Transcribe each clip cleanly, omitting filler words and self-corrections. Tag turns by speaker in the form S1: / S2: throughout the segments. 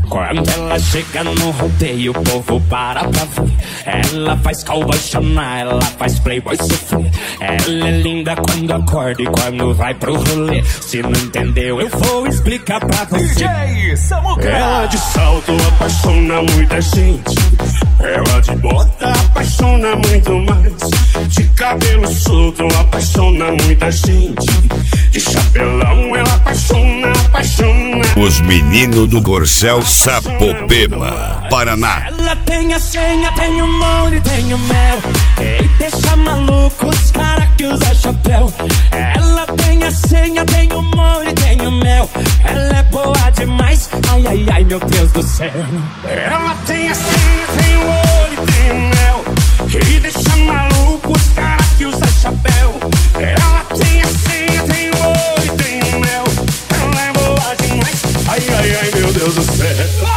S1: Quando ela chega no rodeio, o povo para pra ver. Ela faz cowboy chorar, ela faz playboy sofrer. Ela é linda quando acorda e quando vai pro rolê. Se não entendeu, eu vou explicar pra você.
S2: DJ Samuca.
S1: Ela de salto apaixona muita gente. Ela de bota apaixona muito mais. De cabelo solto apaixona muita gente. De chapelão ela apaixona, apaixona.
S3: Os meninos do Corcel Sapopema, Paraná.
S1: Ela tem a senha, tem o molho, tem o mel. E deixa maluco os cara que usa chapéu. Ela tem a senha, tem o molho, tem o mel. Ela é boa demais, ai, ai, ai, meu Deus do céu. Ela tem a senha, tem o olho, tem o mel. E deixa maluco os cara que usa chapéu. Ela tem a senha, tem o olho, tem o mel. Ela é boa demais, ai, ai, ai, meu Deus do céu.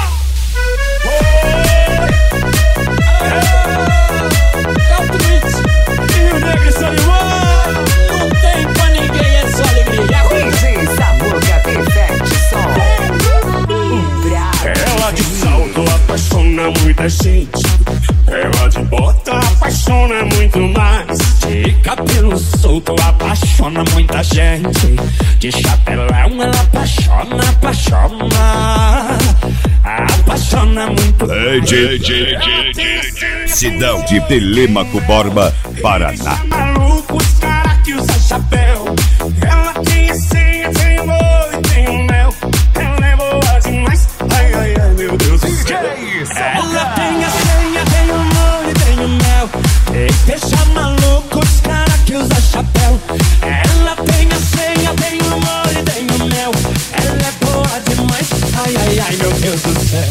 S1: Apaixona muita gente. Ela de bota apaixona muito mais. De cabelo solto apaixona muita gente. De chapelão ela apaixona, apaixona. Apaixona muito.
S3: Cidão de Telêmaco Borba, Paraná.
S1: Maluco os cara que usa chapéu. Ela tem a senha, tem o olho, tem o mel. Ela é boa demais, ai, ai, ai, meu Deus do céu. Ela tem a senha, tem o molho, tem o mel. E deixa maluco os cara que usa chapéu. Ela tem a senha, tem o molho, tem o mel. Ela é boa demais, ai, ai, ai, meu Deus do céu.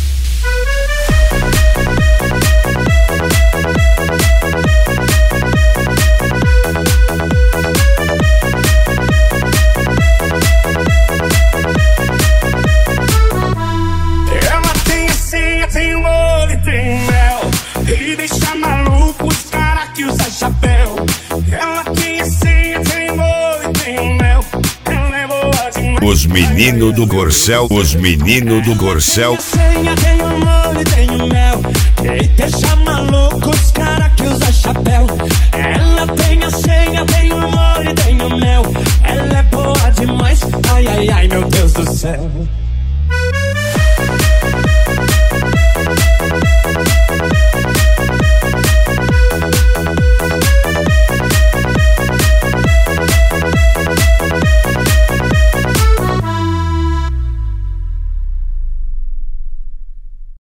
S1: Tem o olho, tem o mel. E deixa maluco os cara que usa chapéu. Ela tem a senha, tem o olho, tem o mel. Ela é boa demais.
S3: Os meninos do Corcel, os meninos do Corcel.
S1: Tem a senha, tem o olho, tem o mel. E deixa maluco os cara que usa chapéu. Ela tem a senha, tem